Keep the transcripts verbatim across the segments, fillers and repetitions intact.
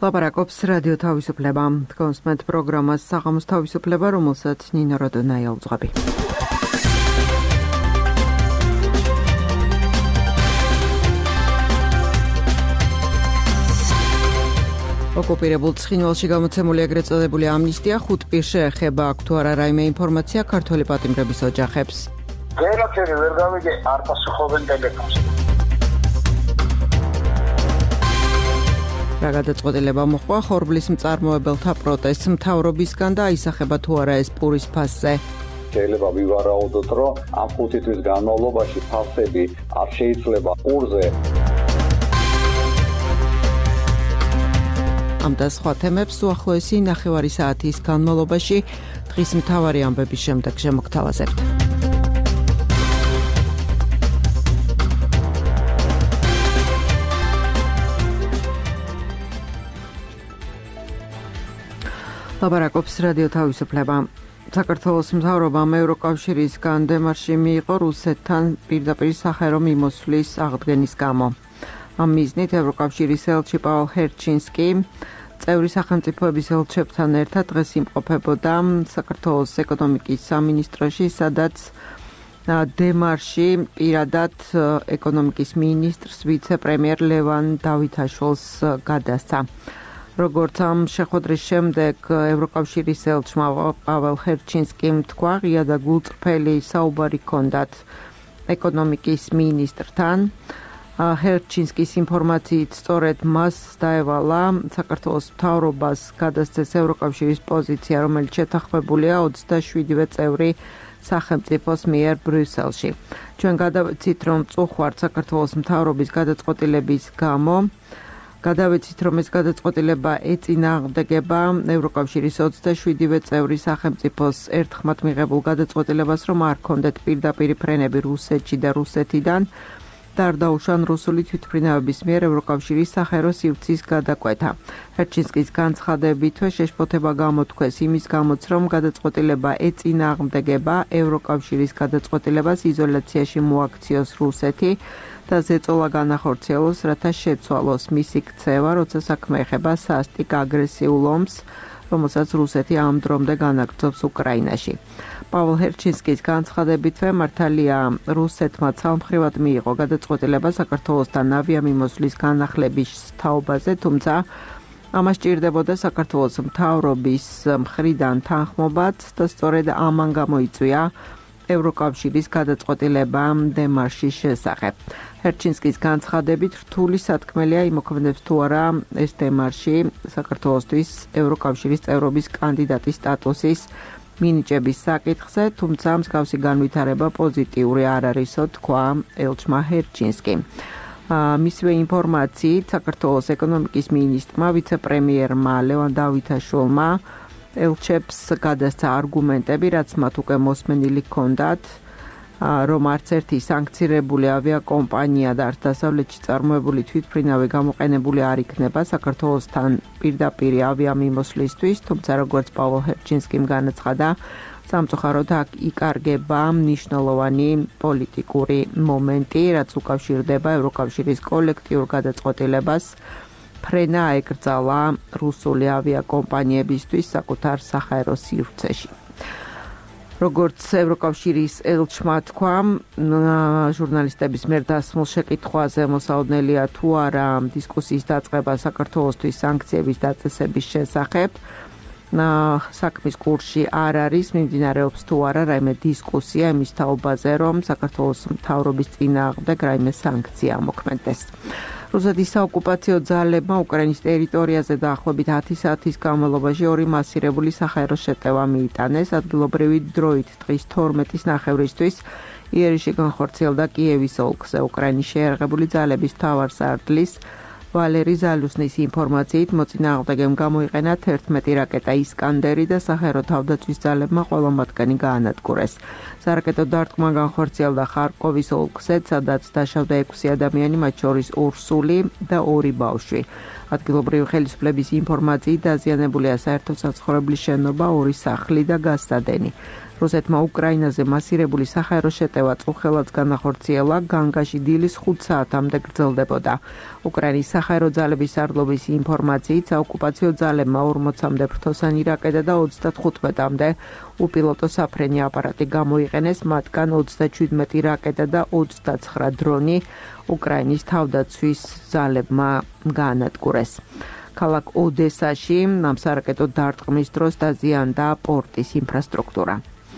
ლაპარაკობს რადიო თავისუფლება. კონსმენტ პროგრამას საღამოს თავისუფლება, რომელსაც ნინო როდონაია უძღვები. ოკუპირებულ ცხინვალში გამოცემული ეგრეთ წოდებული ამნისტია ხუთ პირს შეეხება. აქ თუ არა რაიმე ინფორმაცია ქართველი პატიმრების ოჯახებს. ვერაფერი ვერ გავიგე, არ პასუხობენ ტელეფონს. რა გადაწყვეტილება მოხდა ხორბლის მწარმოებელთა პროტესტს მთავრობისგან და აისახება თუ არა ეს პურის ფასზე. შეიძლება ვივარაუდოთ, რომ ამ ხუთი თვის განმავლობაში ფასები არ შეიძლება პურზე. ამ და სხვა თემებს უახლოესი ნახევარი საათის განმავლობაში დღის მთავარი ამბების შემდეგ შემოგთავაზებთ. ლაპარაკობს რადიო თავისუფლება. საქართველოს მთავრობამ ევროკავშირისგან დემარში მიიღო რუსეთთან პირდაპირ სახერო მიმოსვლის აღდგენის გამო. ამ მიზნით ევროკავშირის ელჩი პაულ ჰერჩინსკი წევრი სახელმწიფოების ელჩებთან ერთად დღეს იმყოფებოდა საქართველოს ეკონომიკის სამინისტროში, სადაც დემარში პირადად ეკონომიკის მინისტრს ვიცე-პრემიერ ლევან დავითაშვილს გადასცა. როგორც ამ შეხვედრის შემდეგ ევროკავშირის ელჩმა პაվել ჰერჩინსკიმ თქვა, ღია და გულწრფელი საუბარი ჰქონდათ ეკონომიკის მინისტრთან. ჰერჩინსკის ინფორმაციით სწორედ მას დაევალა საქართველოს მთავრობას გადასცეს ევროკავშირის პოზიცია, რომელიც შეთანხმებულია ოცდაშვიდივე წევრი სახელმწიფოს მიერ ბრიუსელში. ჩვენ გადავეცით, რომ წუხვართ საქართველოს მთავრობის გადაწყვეტილების გამო. გადავეცით, რომ ეს გადაწყვეტილება ეწინააღმდეგება ევროკავშირის ოცდაშვიდივე წევრი სახელმწიფოს ერთხმად მიღებულ გადაწყვეტილებას, რომ არ ჰქონდეთ პირდაპირი ფრენები რუსეთში და რუსეთიდან და არ დაუშვან რუსული თვითმფრინავების მიერ ევროკავშირის სახერო სივრცის გადაკვეთა. ჰერჩინსკის განცხადებითვე შეშფოთება გამოთქვეს იმის გამოც, რომ გადაწყვეტილება ეწინააღმდეგება ევროკავშირის გადაწყვეტილებას იზოლაციაში მოაქციოს რუსეთი და ზეწოლა განახორციელოს, რათა შეცვალოს მისი ქცევა, როცა საქმე ეხება სასტიკ აგრესიულ ომს, რომელსაც რუსეთი ამ დრომდე განაგრძობს უკრაინაში. პაվել ჰერჩინსკის განცხადებითვე მართალია რუსეთმა ცალმხრივად მიიღო გადაწყვეტილება საქართველოსთან ავიამიმოსვლის განახლების თაობაზე, თუმცა ამას სჭირდებოდა საქართველოს მთავრობის მხრიდან თანხმობაც და სწორედ ამან გამოიწვია ევროკავშირის გადაწყვეტილება დემარშის შესახებ. ჰერჩინსკის განცხადებით რთული სათქმელია იმოქმედებს თუ არა ეს დემარში საქართველოსთვის ევროკავშირის წევრობის კანდიდატის სტატუსის მინიჭების საკითხზე, თუმცა მსგავსი განვითარება პოზიტიური არ არისო, თქვა ელჩმა ჰერჩინსკიმ. მისივე ინფორმაციით საქართველოს ეკონომიკის მინისტრმა ვიცე-პრემიერმა ლევან დავითაშვილმა ელჩებს გადასცა არგუმენტები, რაც მათ უკვე მოსმენილი ჰქონდათ, რომ არც ერთი სანქცირებული ავიაკომპანია და არც დასავლეთში წარმოებული თვითმფრინავი გამოყენებული არ იქნება საქართველოსთან პირდაპირი ავიამიმოსვლისთვის, თუმცა როგორც პაվել ჰერჩინსკიმ განაცხადა, სამწუხაროდ აქ იკარგება მნიშვნელოვანი პოლიტიკური მომენტი, რაც უკავშირდება ევროკავშირის კოლექტიურ გადაწყვეტილებას ფრენა აეკრძალა რუსული ავიაკომპანიებისთვის საკუთარ სახაერო სივრცეში. როგორც ევროკავშირის ელჩმა თქვა, ჟურნალისტების მიერ დასმულ შეკითხვაზე მოსაოდნელია თუ არა დისკუსიის დაწყება საქართველოსთვის სანქციების დაწესების შესახებ. საქმის კურსში არ არის, მიმდინარეობს თუ არა რაიმე დისკუსია იმის თაობაზე, რომ საქართველოს მთავრობის წინააღმდეგ რაიმე სანქცია მოქმედდეს. რუსეთის საოკუპაციო ძალებმა უკრაინის ტერიტორიაზე დაახლოებით ათი საათის განმავლობაში ორი მასირებული სახაერო შეტევა მიიტანეს. ადგილობრივი დროით დღის თორმეტის ნახევრისთვის იერიში განხორციელდა კიევის ოლქზე. უკრაინის შეიარაღებული ძალების მთავარსარდლის ვალერი ზალუსნის ინფორმაციით მოწინააღმდეგემ გამოიყენა თერთმეტი რაკეტა ისკანდერი და სახაერო თავდაცვის ძალებმა ყველა მათგანი გაანადგურეს. სარაკეტო დარტყმა განხორციელდა ხარკოვის ოლქზე, სადაც დაშავდა ექვსი ადამიანი, მათ შორის ორსული და ორი ბავშვი. ადგილობრივი ხელისუფლების ინფორმაციით დაზიანებულია საერთო საცხოვრებლის შენობა, ორი სახლი და გასადენი. რუსეთმა უკრაინაზე მასირებული საჰაერო შეტევა წუხელად განახორციელა, განგაში დილის ხუთ საათამდე გრძელდებოდა. უკრაინის საჰაერო ძალების სარდლობის ინფორმაციით, საოკუპაციო ძალებმა ორმოცამდე ფრთოსანი რაკეტა და ოცდათხუთმეტამდე უპილოტო საფრენი აპარატი გამოიყენეს, მათგან ოცდაჩვიდმეტი რაკეტა და ოცდაცხრა დრონი უკრაინის თავდაცვის ძალებმა გაანადგურეს. ქალაქ ოდესაში ამ სარაკეტო დარტყმის დროს დაზიანდა პორტის ინფრასტრუქტურა.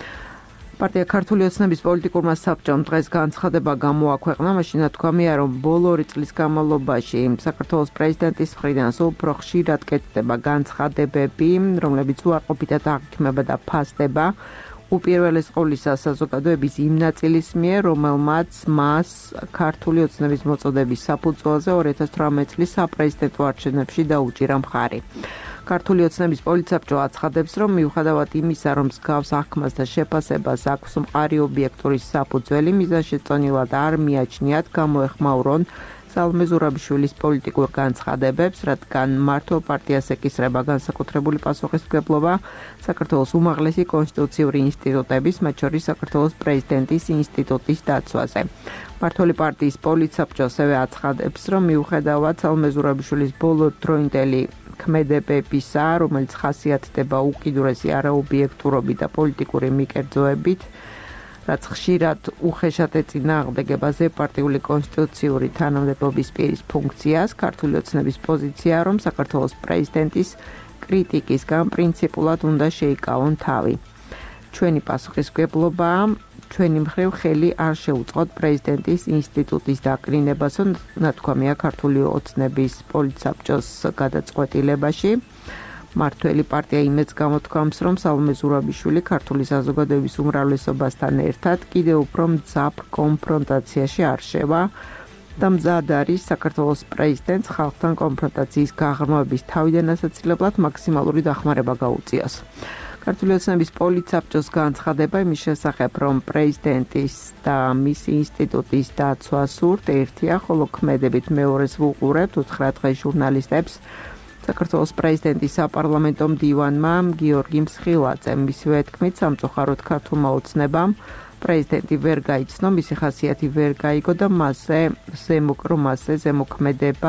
პარტია ქართული ოცნების პოლიტიკურმა საბჭომ დღეს განცხადება გამოაქვეყნა, მაშინ თქვამია, რომ ბოლო ორი წლის განმავლობაში საქართველოს პრეზიდენტის მხრიდან სულ უფრო ხშირად კეთდება განცხადებები, რომლებიც უარყოფითად აღიქმება და ფასდება უპირველეს ყოვლისა საზოგადოების იმ ნაწილის მიერ, რომელმაც მას ქართული ოცნების მოწოდების საფუძველზე ორი ათას თვრამეტი წლის საპრეზიდენტო არჩევნებში დაუჭირა მხარი. ქართული ოცნების პოლიტსაბჭო აცხადებს, რომ მიუხედავად იმისა, რომ მსგავს აღქმას და შეფასებას აქვს მყარი ობიექტურის საფუძველი, მიზანშეწონილად არ მიაჩნიათ გამოეხმაურონ სალომე ზურაბიშვილის პოლიტიკურ განცხადებებს, რადგან მართლ პარტიას ეკისრება განსაკუთრებული პასუხისმგებლობა საქართველოს უმაღლესი კონსტიტუციური ინსტიტუტების, მათ შორის საქართველოს პრეზიდენტის ინსტიტუტის დაცვაზე. მართლი პარტიის პოლიტსაბჭო ასევე აცხადებს, რომ მიუხედავად სალომე ზურაბიშვილის ბოლოდროინდელი ქმედებებისა, რომელიც ხასიათდება უკიდურესი არაობიექტურობით და პოლიტიკური მიკერძოებით, რაც ხშირად უხეშად ეწინააღმდეგება ზეპარტიული კონსტიტუციური თანამდებობის პირის ფუნქციას, ქართული ოცნების პოზიცია, რომ საქართველოს პრეზიდენტის კრიტიკისგან პრინციპულად უნდა შეიკავონ თავი. ჩვენი პასუხისმგებლობა ჩვენი მხრივ ხელი არ შეუწყოთ პრეზიდენტის ინსტიტუტის დაკრინებას, ნათქვამია ქართული ოცნების პოლიტსაბჭოს გადაწყვეტილებაში. მართველი პარტია იმედს გამოთქვამს, რომ სალომე ზურაბიშვილი ქართული საზოგადოების უმრავლესობასთან ერთად კიდევ უფრო მძაფრ კონფრონტაციაში არ შევა და მზად არის საქართველოს პრეზიდენტს ხალხთან კონფრონტაციის გაღრმავების თავიდან ასაცილებლად მაქსიმალური დახმარება გაუწიოს. ქართული ოცნების პოლიტსაბჭოს განცხადება იმის შესახებ, რომ პრეზიდენტის და მისი ინსტიტუტის დაცვა სურთ ერთია, ხოლო ქმედებით მეორეს ვუყურებთ უთხრა დღეს ჟურნალისტებს საქართველოს პრეზიდენტის საპარლამენტო მდივანმა გიორგი მსხილაძემ. მისივე თქმით, სამწუხაროდ ქართულმა ოცნებამ პრეზიდენტი ვერ გაიცნო, მისი ხასიათი ვერ გაიგო და მასზე ზემოკრომასზე ზემოქმედება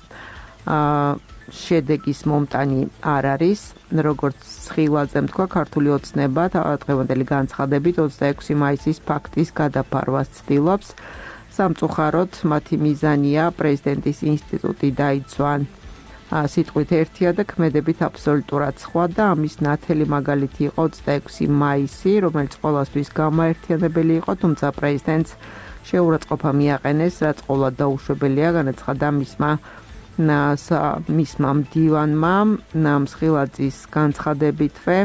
შედეგის მომტანი არ არის. როგორც მსხილაძემ თქვა, ქართული ოცნება დღევანდელი განცხადებით ოცდაექვსი მაისის ფაქტის გადაფარვას ცდილობს. სამწუხაროდ მათი მიზანია პრეზიდენტის ინსტიტუტი დაიცვან სიტყვით ერთია და ქმედებით აბსოლუტურად სხვა და ამის ნათელი მაგალითი იყო ოცდაექვსი მაისი, რომელიც ყოველთვის გამაერთიანებელი იყო, თუმცა პრეზიდენტს შეურაცხყოფა მიაყენეს, რაც ყოველად დაუშვებელია, განაცხადა მისმა მისმა მდივანმა. მსხილაძის განცხადებითვე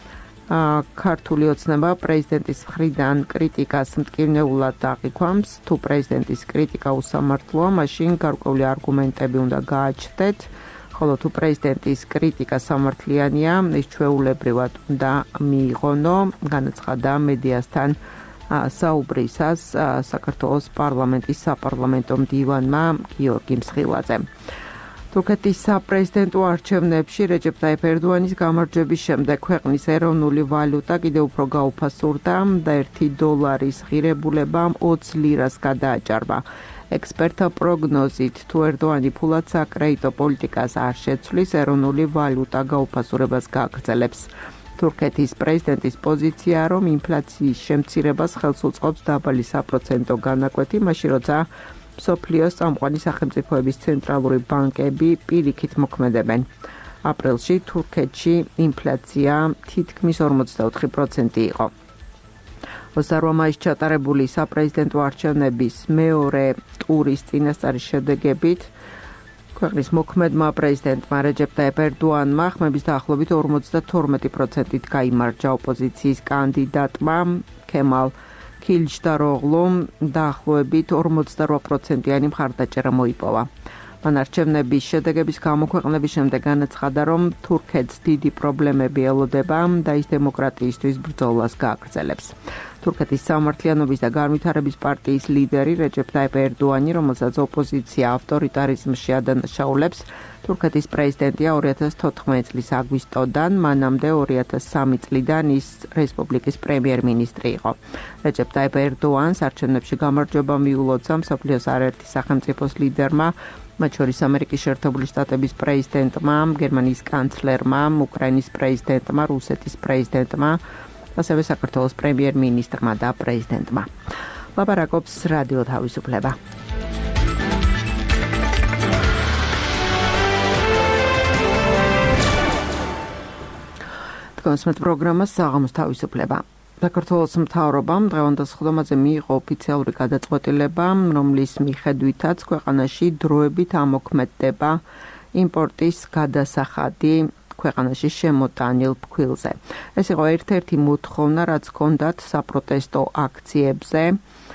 ქართული ოცნება პრეზიდენტის მხრიდან კრიტიკას მტკივნეულად აღიქვამს. თუ პრეზიდენტის კრიტიკა უსამართლოა, მაშინ გარკვეული არგუმენტები უნდა გააჩნდეთ, ხოლო თუ პრეზიდენტის კრიტიკა სამართლიანია, ის ჩვეულებრივად უნდა მიიღონო, განაცხადა მედიასთან საუბრისას საქართველოს პარლამენტის საპარლამენტო მდივანმა გიორგი მსხილაძემ. თურქეთის საპრეზიდენტო არჩევნებში რეჯეპ ტაიპ ერდოანის გამარჯვების შემდეგ ქვეყნის ეროვნული ვალუტა კიდევ უფრო გაუფასურდა და ერთი დოლარის ღირებულებამ ოც ლირას გადააჭარბა. ექსპერტთა პროგნოზით, თუ ერდოანი ფულად საკრედიტო პოლიტიკას არ შეცვლის, ეროვნული ვალუტა გაუფასურებას გააგრძელებს. თურქეთის პრეზიდენტის პოზიცია, რომ ინფლაციის შემცირებას ხელს უწყობს დაბალი საპროცენტო განაკვეთი, მაშინ როცა მსოფლიოს წამყვანი სახელმწიფოების ცენტრალური ბანკები პირიქით მოქმედებენ. აპრილში თურქეთში ინფლაცია თითქმის ორმოცდაოთხი პროცენტი იყო. ოცდაორ მაისს ჩატარებული საპრეზიდენტო არჩევნების მეორე ტურის წინასწარი შედეგებით ქვეყნის მოქმედმა პრეზიდენტმა რეჯეპ ტაიპ ერდოანმა ხმების დაახლოებით ორმოცდათორმეტი პროცენტით გაიმარჯვა ოპოზიციის კანდიდატმა ქემალ ქილჯდაროღლუმ დაახლოებით ორმოცდარვა პროცენტიანი მხარდაჭერა მოიპოვა. მან არჩევნების შედეგების გამოქვეყნების შემდეგ განაცხადა, რომ თურქეთს დიდი პრობლემები ელოდება და ის დემოკრატიისთვის ბრძოლას გააგრძელებს. თურქეთის სამართლიანობის და განვითარების პარტიის ლიდერი რეჯეფ ტაიპ ერდოანი, რომელსაც ოპოზიცია ავტორიტარიზმში ადანაშაულებს, თურქეთის პრეზიდენტია ორი ათას თოთხმეტი წლის აგვისტოდან, მანამდე ორი ათას სამი წლიდან ის რესპუბლიკის პრემიერ-მინისტრი იყო. რეჯეფ ტაიპ ერდოანს არჩევნებში გამარჯვება მიულოცა მსოფლიოს არაერთი სახელმწიფოს ლიდერმა, მათ შორის ამერიკის შეერთებული შტატების პრეზიდენტმა, გერმანიის კანცლერმა, უკრაინის პრეზიდენტმა, რუსეთის პრეზიდენტმა, ასევე საქართველოს პრემიერ-მინისტრმა და პრეზიდენტმა. ლაპარაკობს რადიო თავისუფლება. კონსმეთ პროგრამას საღამოს თავისუფლება. საქართველოს მთავრობამ დღევანდელ სხდომაზე მიიღო ოფიციალური გადაწყვეტილება, რომლის მიხედვითაც ქვეყანაში დროებით ამოქმედდება იმპორტის გადასახადი ქვეყანაში შემოტანილ ფქვილზე. ეს იყო ერთ-ერთი მოთხოვნა, რაც ჰქონდათ საპროტესტო აქციებზე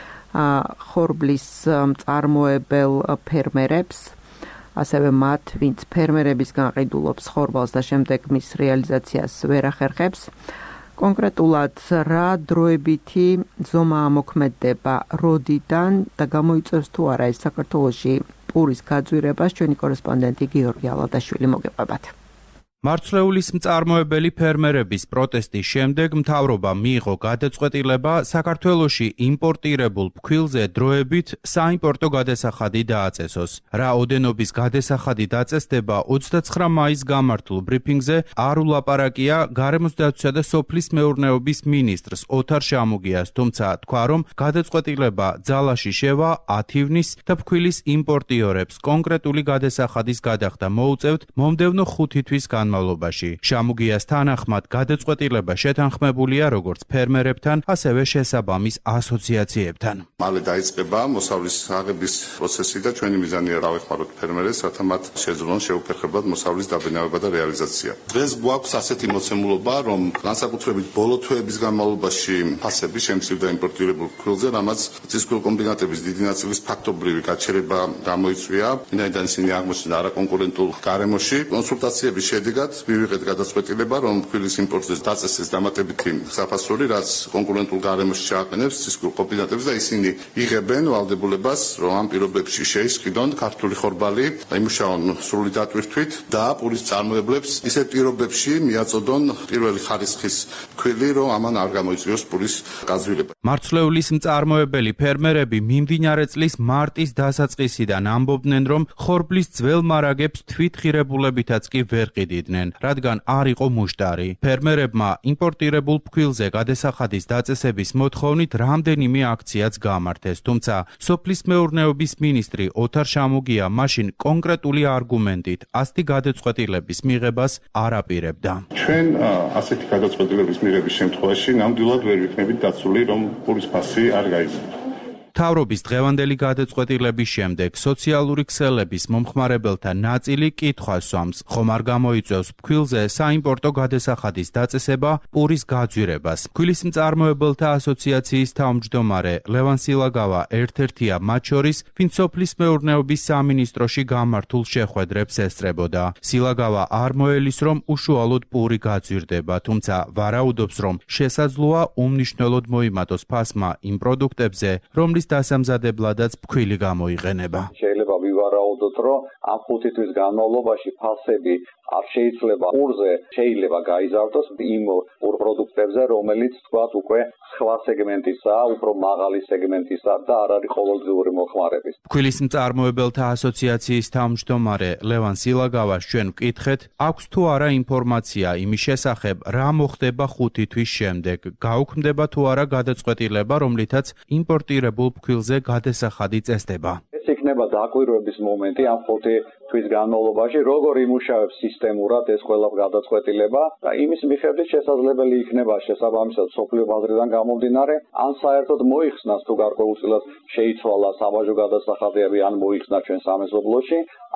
ხორბლის მწარმოებელ ფერმერებს, ასევე მათ, ვინც ფერმერების განყიდულობს ხორბალს და შემდეგ მის რეალიზაციას ვერ ახერხებს. კონკრეტულად რა დროებითი ზომა ამოქმედდება, როდიდან და გამოიწვევს თუ არა ეს საქართველოში პურის გაძვირებას, ჩვენი კორესპონდენტი გიორგი ალადაშვილი მოგეყვებათ. მარცვლეულის მწარმოებელი ფერმერების პროტესტის შემდეგ მთავრობა მიიღო გადაწყვეტილება საქართველოში იმპორტირებულ ფქვილზე დროებით საიმპორტო გადასახადი დააწესოს. რაოდენობის გადასახადი დაწესდება ოცდაცხრა მაისს გამართულ ბრიფინგზე არ ულაპარაკია გარემოს დაცვისა და სოფლის მეურნეობის მინისტრს ოთარ შამუგიას, თუმცა თქვა, რომ გადაწყვეტილება ძალაში შევა ათი ივნისს და ფქვილის იმპორტიორებს კონკრეტული გადასახადის გადახდა მოუწევთ მომდევნო ხუთი თვის განმავლობაში. შამუგიას თანახმად გადაწყვეტილება შეთანხმებულია როგორც ფერმერებთან, ასევე შესაბამის ასოციაციებთან. მალე დაიწყება მოსავლის აღების პროცესი და ჩვენი მიზანია დავეხმაროთ ფერმერებს, რათა მათ შეძლონ შეუფერხებლად მოსავლის დაბინავება და რეალიზაცია. დღეს გვაქვს ასეთი მოცემულობა, რომ განსაკუთრებით ბოლო თვეების განმავლობაში ფასები შემცირდა იმპორტირებულ ფქვილზე, რამაც წისქვილ კომბინატების დიდი ნაწილის ფაქტობრივი გაჩერება გამოიწვია, ვინაიდან ისინი აღმოჩნდა არაკონკურენტულ გარემოში. კონსულტაციების შედეგად მივიღეთ გადაწყვეტილება, რომ ფქვილის იმპორტზე დაწესეს დამატებითი საფასური, რაც კონკურენტულ გარემოში ჩააყენებს წისქვილ კომბინატებს და ისინი იღებენ ვალდებულებას, რომ ამ პირობებში შეისყიდონ ქართული ხორბალი, იმუშაონ სრული დატვირთვით და პურის წარმოებლებს ისეთ პირობებში მიაწოდონ პირველი ხარისხის ფქვილი, რომ ამან არ გამოიწვიოს პურის გაძვირება. მარცვლეულის მწარმოებელი ფერმერები მიმდინარე წლის მარტის დასაწყისიდან ამბობდნენ, რომ ხორბლის ძველ მარაგებს თვითღირებულებითაც კი ვერ ყიდიდნენ, რადგან არ იყო მუშტარი. ფერმერებმა იმპორტირებულ ფქვილზე გადასახადის დაწესების მოთხოვნით რამდენიმე აქციაც გამართეს, თუმცა სოფლის მეურნეობის მინისტრი ოთარ შამუგია მაშინ კონკრეტული არგუმენტით ასეთი გადაწყვეტილების მიღებას არ აპირებდა. ჩვენ ასეთი გადაწყვეტილების მიღების შემთხვევაში ნამდვილად ვერ ვიქნებით დაცული, რომ პურის ფასი არ გაიზარდა. მთავრობის დღევანდელი გადაწყვეტილების შემდეგ სოციალური ქსელების მომხმარებელთა ნაწილი კითხვას სვამს, ხომ არ გამოიწვევს ფქვილზე საიმპორტო გადასახადის დაწესება პურის გაძვირებას. ფქვილის მწარმოებელთა ასოციაციის თავმჯდომარე ლევან სილაგავა ერთ-ერთია მათ შორის, ვინც სოფლის მეურნეობის სამინისტროში გამართულ შეხვედრებს ესწრებოდა. სილაგავა არ მოელის, რომ უშუალოდ პური გაძვირდება, თუმცა ვარაუდობს, რომ შესაძლოა უმნიშვნელოდ მოიმატოს ფასმა იმ პროდუქტებზე, რომლის დასამზადებლადაც ფქვილი გამოიყენება. შეიძლება ვივარაუდოთ, რომ ამ ხუთი თვის განმავლობაში ფასები არ შეიძლება პურზე შეიძლება გაიზარდოს იმ პურ პროდუქტებზე, რომელიც თქვათ უკვე სხვა სეგმენტისაა, უფრო მაღალი სეგმენტისა და არ არის ყოველდღიური მოხმარების. ფქვილის მწარმოებელთა ასოციაციის თავმჯდომარე ლევან სილაგავას ჩვენ ვკითხეთ, აქვს თუ არა ინფორმაცია იმის შესახებ, რა მოხდება ხუთი თვის შემდეგ, გაუქმდება თუ არა გადაწყვეტილება, რომლითაც იმპორტირებულ ფქვილზე გადასახადი წესდება. ეს იქნება დაკვირვების მომენტი ამ ხუთი თვის განმავლობაში, როგორ იმუშავებს სისტემურად ეს ყველა გადაწყვეტილება და იმის მიხედვით შესაძლებელი იქნება შესაბამისად სოფლიო ბაზრიდან გამომდინარე, ან საერთოდ მოიხსნას თუ გარკვეულწილად შეიცვალა საბაჟო გადასახადები, ან მოიხსნა ჩვენ სამეზობლოში,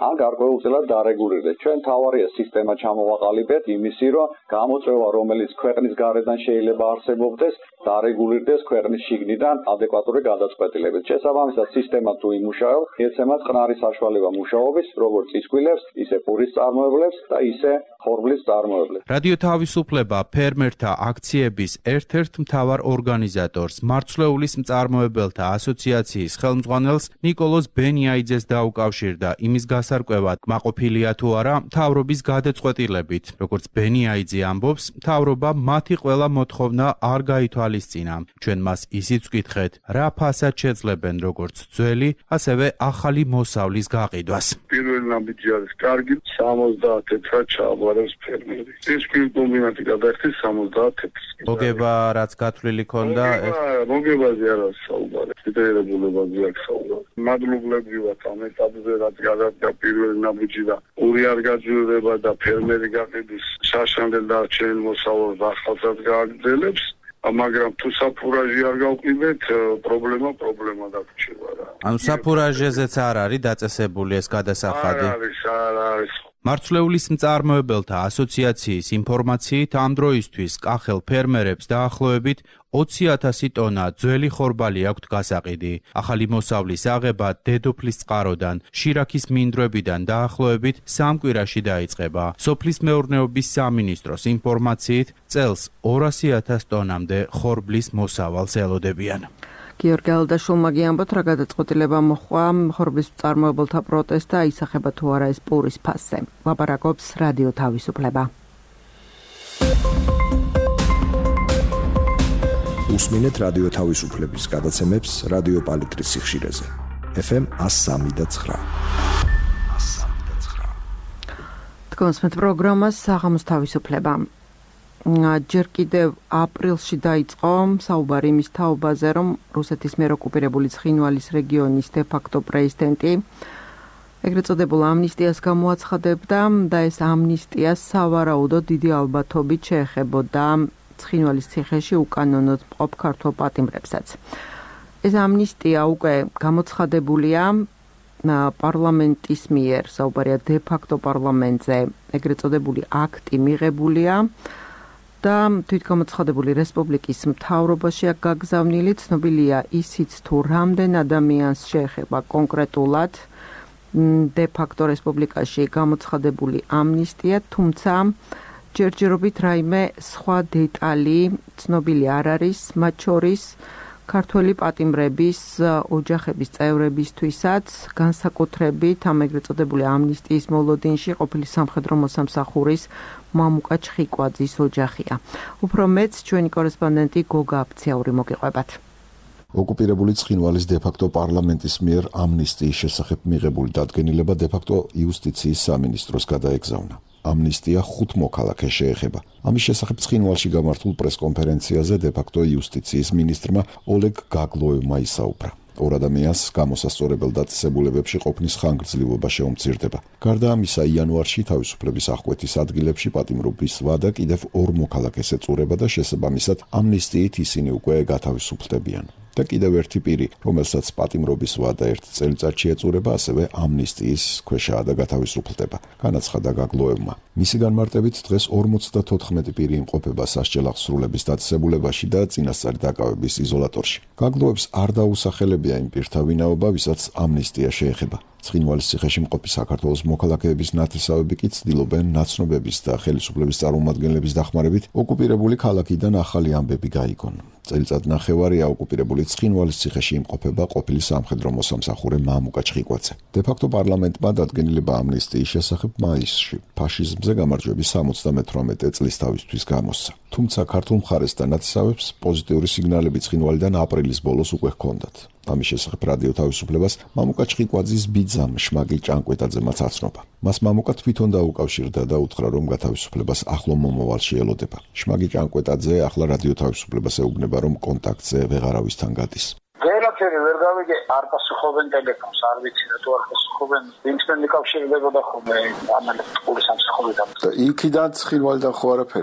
ან გარკვეულწილად დარეგულირდეს. ჩვენ თავარია სისტემა ჩამოვაყალიბეთ იმისი, რომ გამოწვევა, რომელიც ქვეყნის გარედან შეიძლება არსებობდეს, დარეგულირდეს ქვეყნის შიგნიდან ადეკვატური გადაწყვეტილებით. შესაბამისად, სისტემა თუ იმუშავებს, ეცემათ წყნარი საშუალება მუშაობის, როგორც წისქვილებს, ისე პურის წარმოებლებს და ისე ხორბლის წარმოებლებს. რადიო თავისუფლება ფერმერთა აქციების ერთ-ერთ მთავარ ორგანიზატორს, მარცვლეულის მწარმოებელთა ასოციაციის ხელმძღვანელს ნიკოლოზ ბენიაიძეს დაუკავშირდა იმის გასარკვევად, მაყოფილია თუ არა მთავრობის გადაწყვეტილებით. როგორც ბენიაიძე ამბობს, მთავრობა მათი ყველა მოთხოვნა არ გაითვალისწინა. ჩვენ მას ისიც ვკითხეთ, რა ფასად შეძლებენ როგორც ძველი, ასევე ახალი მოსავლის გაყიდვას. პირველი ნაბიჯი არის კარგი, სამოცდაათ თეთრად ჩააბარებს ფერმერი. ეს კომბინატი გადაიხდის სამოცდაათ თეთრს. მოგება რაც გათვლილი ქონდა, მოგებაზე არა საუბარი. დიდებულებაზე აქვს საუბარი. მადლობლები ვართ ამ ეტაპზე, რაც გადადგა პირველი ნაბიჯი და ორი არ გაძვირდება და ფერმერი გაყიდვის საშანელ დარჩენილ მოსავალს ახალსაც გააგრძელებს. მაგრამ თუ საფურაჟი არ გავყიდეთ, პრობლემა პრობლემა დაგრჩება რა. ანუ საფურაჟეზეც არ არის დაწესებული ეს გადასახადი. არ არის, არ არის. მარცვლეულის მწარმოებელთა ასოციაციის ინფორმაციით ამ დროისთვის კახელ ფერმერებს დაახლოებით ოცი ათასი ტონა ძველი ხორბალი აქვთ გასაყიდი. ახალი მოსავლის აღება დედოფლის წყაროდან, შირაქის მინდვრებიდან დაახლოებით სამ კვირაში დაიწყება. სოფლის მეურნეობის სამინისტროს ინფორმაციით წელს ორასი ათას ტონამდე ხორბლის მოსავალს ელოდებიან. გიორგი ალდაშულმა გიამბოთ, რა გადაწყვეტილება მოხდა ხორბლის მწარმოებელთა პროტესტს და ისახება თუ არა ეს პურის ფასზე. ლაპარაკობს რადიო თავისუფლება. უსმინეთ რადიო თავისუფლების გადაცემებს რადიო პალიტრის სიხშირეზე. ეფ ემ one oh three point nine. თქვენს პროგრამას საღამოს თავისუფლება. ჯერ კიდევ აპრილში დაიწყო საუბარი იმის თაობაზე, რომ რუსეთის მიერ ოკუპირებული ცხინვალის რეგიონის დე-ფაქტო პრეზიდენტი ეგრეთ წოდებულ ამნისტიას გამოაცხადებდა და ეს ამნისტია სავარაუდოდ დიდი ალბათობით შეეხებოდა ცხინვალის ციხეში უკანონოდ მყოფ ქართველ პატიმრებსაც. ეს ამნისტია უკვე გამოცხადებულია პარლამენტის მიერ, საუბარია დე-ფაქტო პარლამენტზე, ეგრეთ წოდებული აქტი მიღებულია და თვითგამოცხადებული რესპუბლიკის მთავრობაშია გაგზავნილი. ცნობილია ისიც თუ რამდენ ადამიანს შეეხება კონკრეტულად დე-ფაქტო რესპუბლიკაში გამოცხადებული ამნისტია, თუმცა ჯერჯერობით რაიმე სხვა დეტალი ცნობილი არ არის, მათ შორის ქართველი პატიმრების ოჯახების წევრებისთვისაც, განსაკუთრებით ამ ეგრეთ წოდებული ამნისტიის მოლოდინში ყოფილი სამხედრო მოსამსახურის მამუკა ჩხიკვაძის ოჯახია. უფრო მეც ჩვენი კორესპონდენტი გოგა აფციაური მოგიყვებათ. ოკუპირებული ცხინვალის დე-ფაქტო პარლამენტის მიერ ამნისტიის შესახებ მიღებული დადგენილება დე-ფაქტო იუსტიციის სამინისტროს გადაეგზავნა. ამნისტია ხუთ მოქალაქეს შეეხება. ამის შესახებ ცხინვალში გამართულ პრესკონფერენციაზე დე-ფაქტო იუსტიციის მინისტრმა ოლეგ გაგლოევმა ისაუბრა. ორ ადამიანს გამოსასწორებელ დაწესებულებებში ყოფნის ხანგრძლივობა შეუმცირდება. გარდა ამისა, იანვარში თავისუფლების აღკვეთის ადგილებში პატიმრობის ვადა კიდევ ორ მოქალაქეს ეწურება და შესაბამისად ამნისტიით ისინი უკვე გათავისუფლდებიან. და კიდევ ერთი პირი, რომელსაც პატიმრობის ვადა ერთ წელიწადში ეწურება, ასევე ამნისტიის ქვეშაა და გათავისუფლდება. განაცხადა გაგლოევმა. მისი განმარტებით დღეს ორმოცდათოთხმეტი პირი იმყოფება სასჯელ აღსრულების დაწესებულებაში და წინასწარი დაკავების იზოლატორში. გაგლოევს არ დაუსახელებია იმ პირთა ვინაობა, ვისაც ამნისტია შეეხება. ცხინვალის ციხეში მყოფი საქართველოს მოქალაქეების ნათესავები კი ცდილობენ ნაცნობების და ხელისუფლების წარმომადგენლების დახმარებით ოკუპირებული ქალაქიდან ახალი ამბები გაიგონ. წელიწად ნახევარია ოკუპირებული ცხინვალის ციხეში იმყოფება ყოფილი სამხედრო მოსამსახურე მამუკა ჩხიკვაძე. დე-ფაქტო პარლამენტმა დადგენილება ამნისტიის შესახებ მაისში ფაშიზმზე გამარჯვების სამოცდამეთვრამეტე წლის თავისთვის გამოსცა. თუმცა ქართულ მხარესთან ნათესავებს პოზიტიური სიგნალები ცხინვალიდან აპრილის ბოლოს უკვე ჰქონდათ. ამის შესახებ რადიო თავისუფლებას მამუკა ჩხიკვაძის ბიძამ შმაგი ჭანკვეტაძემაც აცნობა. მას მამუკა თვითონ დაუკავშირდა და უთხრა, რომ გათავისუფლებას ახლო მომავალში ელოდება. შმაგი ჭანკვეტაძე ახლა რადიო თავისუფლებას ეუბნება, რომ კონტაქტზე ვეღარავისთან გადის. ვერაფერი ვერ გავიგე, არ პასუხობენ ტელეფონს, არ ვიცი რა თუ არ პასუხობენ. ვინცენ მიკავშირდებოდა ხოლმე ამ პურის სამსახურიდან. იქიდან ცხინვალიდან ხო არაფერი?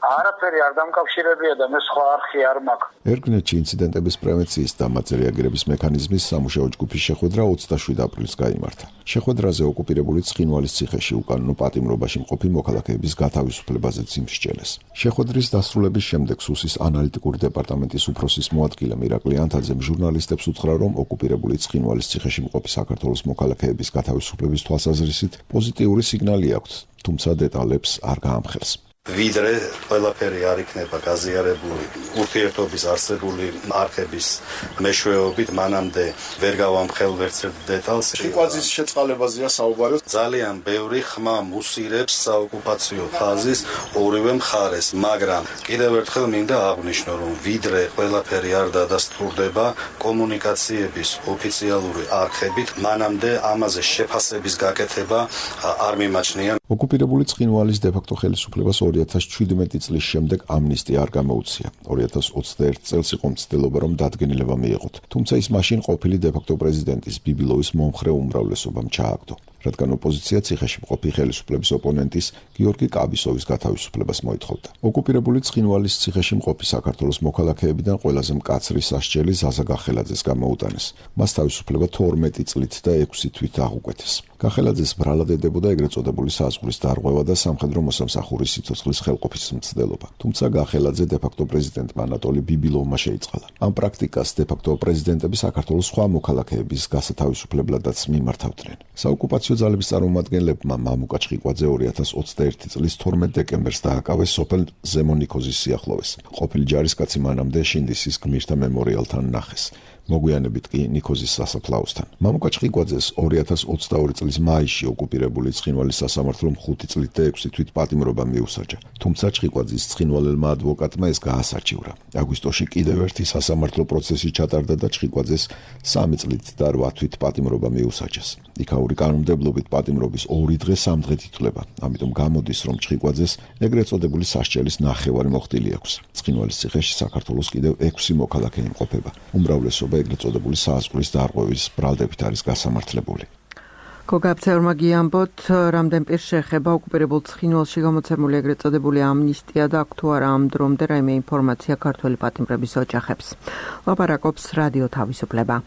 არაფერი არ დამკავშირებია და მე სხვა არხი არ მაქვს. ერგნეთში ინციდენტების პრევენციის და მათზე რეაგირების მექანიზმის სამუშაო ჯგუფის შეხვედრა ოცდაშვიდ აპრილს გაიმართა. შეხვედრაზე ოკუპირებული ცხინვალის ციხეში უკანონო პატიმრობაში მყოფი მოქალაქეების გათავისუფლებაზეც იმსჯელეს. შეხვედრის დასრულების შემდეგ სუსის ანალიტიკური დეპარტამენტის უფროსის მოადგილე მირაკლი ანთაძემ ჟურნალისტებს უთხრა, რომ ოკუპირებული ცხინვალის ციხეში მყოფი საქართველოს მოქალაქეების გათავისუფლების თვალსაზრისით პოზიტიური სიგნალი აქვთ, თუმცა დეტალებს არ გაამხელს. ვიდრე ყველაფერი არ იქნება გაზიარებული ურთიერთობის არსებული არხების მეშვეობით, მანამდე ვერ გავამხელ ვერც ერთ დეტალს. ციყვაძის შეწყალებაზეა საუბარი. ძალიან ბევრი ხმა მუსირებს საოკუპაციო ხაზის ორივე მხარეს, მაგრამ კიდევ ერთხელ მინდა აღვნიშნო, რომ ვიდრე ყველაფერი არ დადასტურდება კომუნიკაციების ოფიციალური არხებით, მანამდე ამაზე შეფასების გაკეთება არ მიმაჩნია. ოკუპირებული ცხინვალის დე-ფაქტო ხელისუფლებას ორი ათას ჩვიდმეტი წლის შემდეგ ამნისტია არ გამოუცია. ორი ათას ოცდაერთი წელს იყო მცდელობა, რომ დადგენილება მიეღოთ. თუმცა ის მაშინ ყოფილი დე-ფაქტო პრეზიდენტის ბიბილოვის მომხრე უმრავლესობამ ჩააგდო, რადგან ოპოზიცია ციხეში მყოფი ხელისუფლების ოპონენტის გიორგი კაბისოვის გათავისუფლებას მოითხოვდა. ოკუპირებული ცხინვალის ციხეში მყოფი საქართველოს მოქალაქეებიდან ყველაზე მკაცრი სასჯელი ზაზა გახელაძეს გამოუტანეს. მას თავისუფლება თორმეტი წლით და ექვსი თვით აღუკვეთეს. გახელაძეს ბრალად ედებოდა ეგრეთ წოდებული საზღვრის დარღვევა და სამხედრო მოსამსახურის სიცოცხლის ხელყოფის მცდელობა. თუმცა გახელაძე დე-ფაქტო პრეზიდენტმა ანატოლი ბიბილოვმა შეიწყალა. ამ პრაქტიკას დე-ფაქტო პრეზიდენტები საქართველოს სხვა მოქალაქეების გასათავისუფლებლადაც მიმართავდნენ. საოკუპაციო ძალების წარმომადგენლებმა მამუკა ჩხიკვაძე ორი ათას ოცდაერთი წლის თორმეტ დეკემბერს დააკავეს სოფელ ზემო ნიქოზის სიახლოვეს. ყოფილი ჯარისკაცი მანამდე შინდისის გმირთა მემორიალთან ნახეს. მოგვიანებით კი ნიქოზის სასაფლაოსთან. მამუკა ჩხიკვაძეს ორი ათას ოცდაორი წლის მაისში ოკუპირებული ცხინვალის სასამართლომ ხუთი წლით და ექვსი თვით პატიმრობა მიუსაჯა. თუმცა ჩხიკვაძის ცხინვალელმა ადვოკატმა ეს გაასარჩივრა. აგვისტოში კიდევ ერთი სასამართლო პროცესი ჩატარდა და ჩხიკვაძეს სამი წლით და რვა თვით პატიმრობა მიუსაჯეს. იქაური კანონმდებლობით პატიმრობის ორი დღე სამ დღედ ითვლება. ამიტომ გამოდის, რომ ჩხიკვაძეს ეგრეთ წოდებული სასჯელის ნახევარი მოხდილი აქვს. ცხინვალის ციხეში საქართველოს კიდევ ექვსი მოქალაქე იმყოფება. უმრავლესობა ეგრეთ წოდებული საზღვრის დარღვევის ბრალდებით არის გასამართლებული. გოგაბცევრმა გიამბოთ, რამდენ პირს შეეხება ოკუპირებულ ცხინვალში გამოცემული ეგრეთ წოდებული ამნისტია და აქ თუ არა ამ დრომდე რაიმე ინფორმაცია ქართველი პატიმრების ოჯახებს. ლაპარაკობს რადიო თავისუფლება.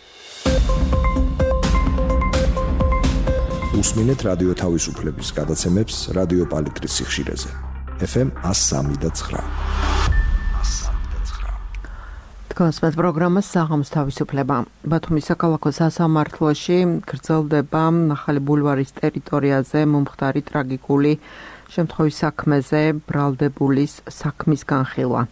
უსმინეთ რადიო თავისუფლების გადაცემებს რადიო პალიტრის სიხშირეზე. ეფ ემ one oh three point nine. კონსპეთ პროგრამას საღამოს თავისუფლება. ბათუმის საქალაქო სასამართლოში გრძელდება ახალი ბულვარის ტერიტორიაზე მომხდარი ტრაგიკული შემთხვევის საქმეზე ბრალდებულის საქმის განხილვა.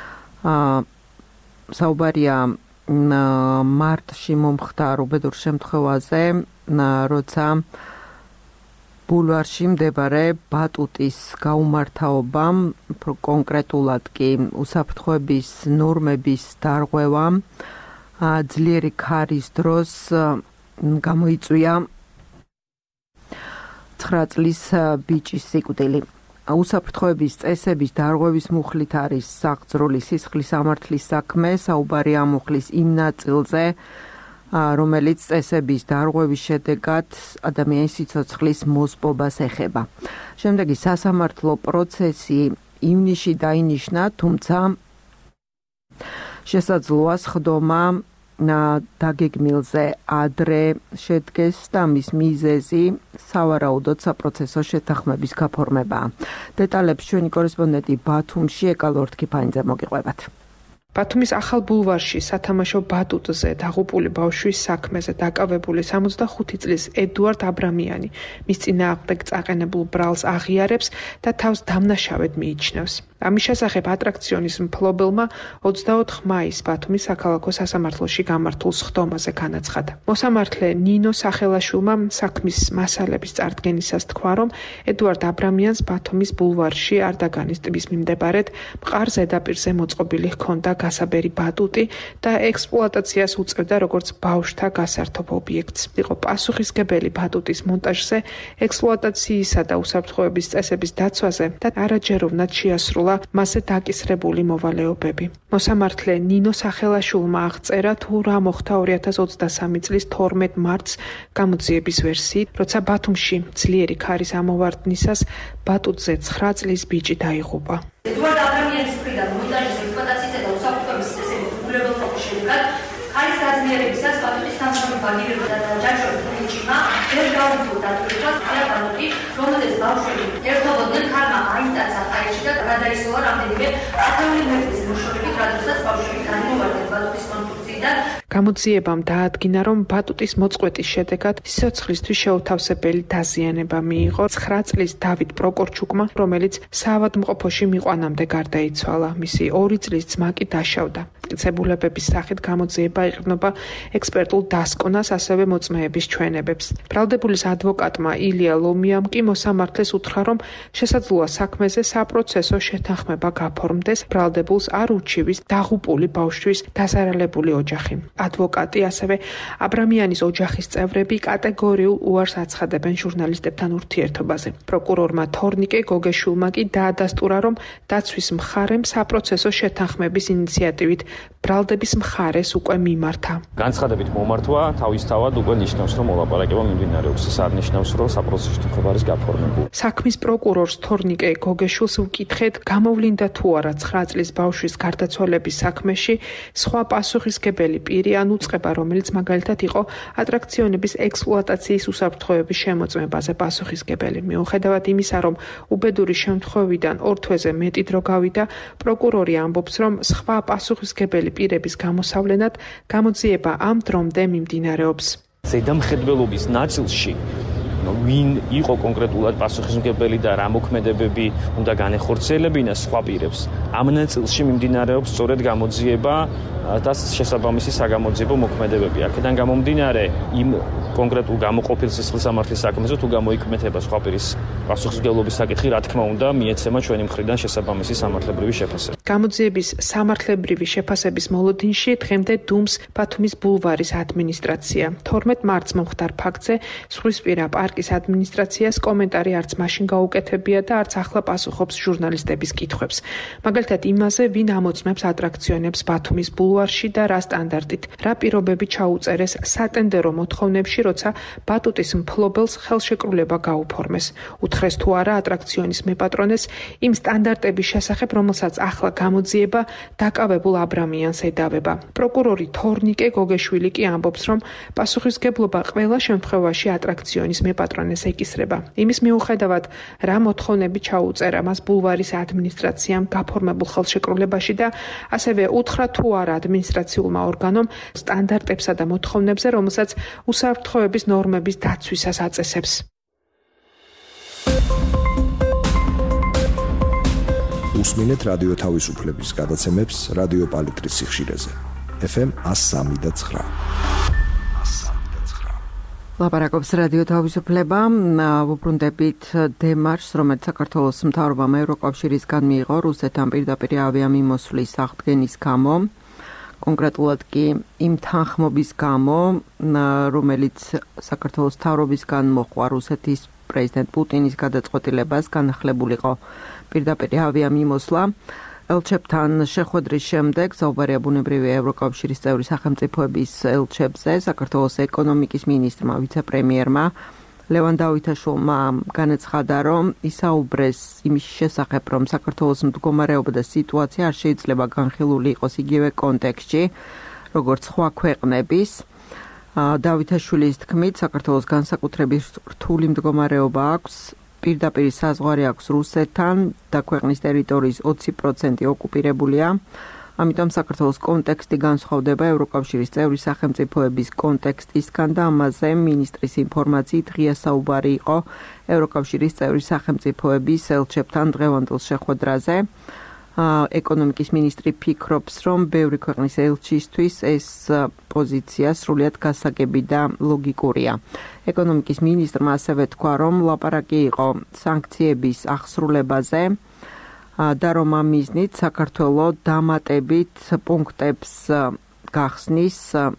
საუბარია მარტში მომხდარ უბედურ შემთხვევაზე, როცა ბულვარში მდებარე ბატუტის გაუმართავობა, კონკრეტულად კი უსაფრთხოების ნორმების დარღვევა ძლიერი ქარის დროს გამოიწვია ცხრა წლის ბიჭის სიკვდილი. უსაფრთხოების წესების დარღვევის მუხლით არის საღწრული სისხლის ამართლის საქმე, საუბარია ამ მუხლის იმ ნაწილზე, რომელიც წესების დარღვევის შედეგად ადამიანის სიცოცხლის მოსპობას ეხება. შემდეგი სასამართლო პროცესი ივნისში დაინიშნა, თუმცა შესაძლოა სხდომა დაგეგმილზე ადრე შედგეს და მის მიზეზი სავარაუდოდ საპროცესო შეთანხმების გაფორმებაა. დეტალებს ჩვენი კორესპონდენტი ბათუმში ეკალორ თქიფანიძე მოგიყვებათ. ბათუმის ახალ ბულვარში სათამაშო ბატუტზე დაღუპული ბავშვის საქმეზე დაკავებული სამოცდახუთი წლის ედუარდ აბრამიანი მის წინააღმდეგ წაყენებულ ბრალს აღიარებს და თავს დამნაშავედ მიიჩნევს. ამის შესახებ ატრაქციონის მფლობელმა ოცდაოთხ მაისს ბათუმის საქალაქო სასამართლოში გამართულ სხდომაზე განაცხადა. მოსამართლე ნინო სახელაშვილმა საქმის მასალების წარდგენისას თქვა, რომ ედუარდ აბრამიანს ბათუმის ბულვარში არდაგანის ტბის მიმდებარედ მყარ ზედაპირზე მოწყობილი ჰქონდა გასაბერი ბატუტი და ექსპლუატაციას უწევდა როგორც ბავშვთა გასართობ ობიექტს. იყო პასუხისგებელი ბატუტის მონტაჟზე, ექსპლუატაციისა და უსაფრთხოების წესების დაცვაზე და არაჯეროვნად შეასრულა შეცვალა მასზე დაკისრებული მოვალეობები. მოსამართლე ნინო სახელაშვილმა აღწერა თუ რა მოხდა ორი ათას ოცდასამი წლის თორმეტ მარტს გამოძიების ვერსიით, როცა ბათუმში ძლიერი ქარის ამოვარდნისას ბატუტზე ცხრა წლის ბიჭი დაიღუპა. ედუარდ აბრამიანის მხრიდან მონტაჟის ექსპლუატაციისა და უსაფრთხოების წესების ულებელყოფის შედეგად ქარის გაზმიერებისას ბატუტის თანხმობა მიღება და ჯაშოვის ბიჭმა ვერ გაუძლო დატვირთვას ბატუტი, რომელზეც ბავშვები ერთობოდნენ, ქარმა აიტაცა ქარიში და გადაისვა რამდენიმე ათეული მეტრის მოშორებით, რადგანაც ბავშვები განმოვარდნენ ბატუტის კონსტრუქციიდან. გამოძიებამ დაადგინა, რომ ბატუტის მოწყვეტის შედეგად სიცოცხლისთვის შეუთავსებელი დაზიანება მიიღო ცხრა წლის დავით პროკორჩუკმა, რომელიც საავადმყოფოში მიყვანამდე გარდაიცვალა. მისი ორი წლის ძმა კი დაშავდა. მტკიცებულებების სახით გამოძიება იყრნობა ექსპერტულ დასკვნას, ასევე მოწმეების ჩვენებებს. ბრალდებულის ადვოკატმა ილია ლომიამ კი მოსამართლეს უთხრა, რომ შესაძლოა საქმეზე საპროცესო შეთანხმება გაფორმდეს, ბრალდებულს არ ურჩივის დაღუპული ბავშვის დაზარალებული ოჯახი. ადვოკატი, ასევე აბრამიანის ოჯახის წევრები კატეგორიულ უარს აცხადებენ ჟურნალისტებთან ურთიერთობაზე. პროკურორმა თორნიკე გოგეშვილმა კი დაადასტურა, რომ დაცვის მხარემ საპროცესო შეთანხმების ინიციატივით ბრალდების მხარეს უკვე მიმართა. განცხადებით მომართვა თავისთავად უკვე ნიშნავს, რომ მოლაპარაკება მიმდინარეობს. ეს არ ნიშნავს, რომ საპროცესო შეთანხმება არის გაფორმებული. საქმის პროკურორს თორნიკე გოგეშვილს ვკითხეთ, გამოვლინდა თუ არა ცხრა წლის ბავშვის გარდაცვალების საქმეში სხვა პასუხისგებელი პირი ან უწყება, რომელიც მაგალითად იყო ატრაქციონების ექსპლუატაციის უსაფრთხოების შემოწმებაზე პასუხისგებელი. მიუხედავად იმისა, რომ უბედური შემთხვევიდან ორ თვეზე მეტი დრო გავიდა, პროკურორი ამბობს, რომ სხვა პასუხისგებელი პირების გამოსავლენად გამოძიება ამ დრომდე მიმდინარეობს. ზედამხედველობის ნაწილში ვინ იყო კონკრეტულად პასუხისმგებელი და რა მოქმედებები უნდა განეხორციელებინა სხვა პირებს. ამ ნაწილში მიმდინარეობს სწორედ გამოძიება და შესაბამისი საგამოძიებო მოქმედებები. აქედან გამომდინარე, იმ კონკრეტულ გამოყოფილ სისხლისამართლის საქმეზე თუ გამოიქმნება სხვა პირის პასუხისმგებლობის საკითხი, რა თქმა უნდა, მიეცემა ჩვენი მხრიდან შესაბამისი სამართლებრივი შეფასება. გამოძიების სამართლებრივი შეფასების მოლოდინში დღემდე დუმს ბათუმის ბულვარის ადმინისტრაცია. თორმეტ მარტს მომხდარ ფაქტზე ზღვისპირა პარკის ადმინისტრაციას კომენტარი არც მაშინ გაუკეთებია და არც ახლა პასუხობს ჟურნალისტების კითხვებს. მაგალითად იმაზე, ვინ ამოწმებს ატრაქციონებს ბათუმის ბულვარში და რა სტანდარტით, რა პირობები ჩაუწერეს სატენდერო მოთხოვნებში, როცა ბატუტის მფლობელს ხელშეკრულება გაუფორმეს. უთხრეს თუ არა ატრაქციონის მეპატრონეს იმ სტანდარტების შესახებ, რომელსაც ახლა გამოძიება დაკავებულ აბრამიანს ედავება. პროკურორი თორნიკე გოგეშვილი კი ამბობს, რომ პასუხისგებლობა ყველა შემთხვევაში ატრაქციონის მეპატრონეს ეკისრება. იმის მიუხედავად, რა მოთხოვნები ჩაუწერა მას ბულვარის ადმინისტრაციამ გაფორმებულ ხელშეკრულებაში და ასევე უთხრა თუ არა ადმინისტრაციულმა ორგანომ სტანდარტებსა და მოთხოვნებზე, რომელსაც უსაფრთხოების ნორმების დაცვისას აწესებს. უსმინეთ რადიო თავისუფლების გადაცემებს რადიო პალიტრის სიხშირეზე. ეფ ემ one oh three და nine. ლაპარაკობს რადიო თავისუფლება. ვუბრუნდებით დემარშს, რომელიც საქართველოს მთავრობამ ევროკავშირისგან მიიღო რუსეთთან პირდაპირ ავიამიმოსვლის აღდგენის გამო. კონკრეტულად კი იმ თანხმობის გამო, რომელიც საქართველოს მთავრობისგან მოყვა რუსეთის პრეზიდენტ პუტინის გადაწყვეტილებას განახლებულიყო პირდაპირ ავიამიმოსვლა. ელჩებთან შეხვედრის შემდეგ საუბარია ბუნებრივი ევროკავშირის წევრი სახელმწიფოების ელჩებზე საქართველოს ეკონომიკის მინისტრმა ვიცე-პრემიერმა ლევან დავითაშვილმა განაცხადა, რომ ისაუბრეს იმის შესახებ, რომ საქართველოს მდგომარეობა და სიტუაცია არ შეიძლება განხილული იყოს იგივე კონტექსტში, როგორც სხვა ქვეყნების. დავითაშვილის თქმით, საქართველოს განსაკუთრებით რთული მდგომარეობა აქვს. პირდაპირ საზღვარი აქვს რუსეთთან და ქვეყნის ტერიტორიის ოცი პროცენტი ოკუპირებულია. ამიტომ საქართველოს კონტექსტი განსხვავდება ევროკავშირის წევრი სახელმწიფოების კონტექსტისგან და ამაზე მინისტრის ინფორმაციით ღია საუბარი იყო ევროკავშირის წევრი სახელმწიფოების ელჩებთან დღევანდელ შეხვედრაზე. ეკონომიკის მინისტრი ფიქრობს, რომ ბევრი ქვეყნის ელჩისთვის ეს პოზიცია სრულიად გასაგები და ლოგიკურია. ეკონომიკის მინისტრმა ასევე თქვა, რომ ლაპარაკი იყო სანქციების აღსრულებაზე და რომ ამ მიზნით საქართველო დამატებით პუნქტებს გახსნის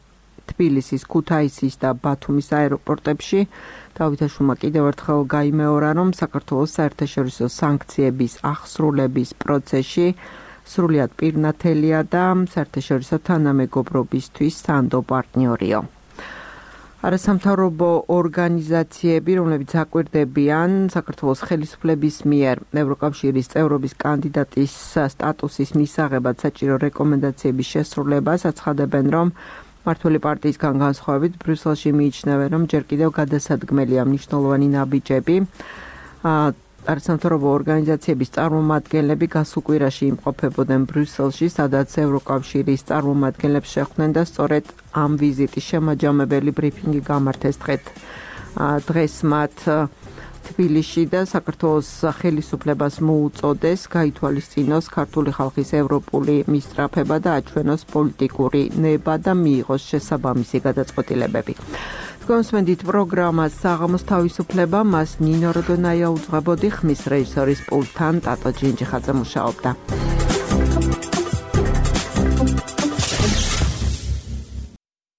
თბილისის, ქუთაისის და ბათუმის აეროპორტებში. დავითაშვილმა კიდევ ერთხელ გაიმეორა, რომ საქართველოს საერთაშორისო სანქციების აღსრულების პროცესში სრულიად პირნათელია და საერთაშორისო თანამეგობრობისთვის სანდო პარტნიორიო. არასამთავრობო ორგანიზაციები, რომლებიც აკვირდებიან საქართველოს ხელისუფლების მიერ ევროკავშირის წევრობის კანდიდატის სტატუსის მისაღებად საჭირო რეკომენდაციების შესრულებას, აცხადებენ, რომ მმართველი პარტიისგან განსხვავებით ბრიუსელში მიიჩნევენ, რომ ჯერ კიდევ გადასადგმელია მნიშვნელოვანი ნაბიჯები. არასამთავრობო ორგანიზაციების წარმომადგენლები გასულ კვირაში იმყოფებოდნენ ბრიუსელში, სადაც ევროკავშირის წარმომადგენლებს შეხვდნენ და სწორედ ამ ვიზიტის შემაჯამებელი ბრიფინგი გამართეს დღეს. დღეს მათ თბილისში და საქართველოს ხელისუფლებას მოუწოდეს გაითვალისწინოს ქართული ხალხის ევროპული მისწრაფება და აჩვენოს პოლიტიკური ნება და მიიღოს შესაბამისი გადაწყვეტილებები. Consumedit პროგრამას საღამოს თავისუფლება მას ნინო როდონაია უძღვებოდი, ხმის რეჟისორის პულტთან ტატო ჯინჯიხაძე მუშაობდა.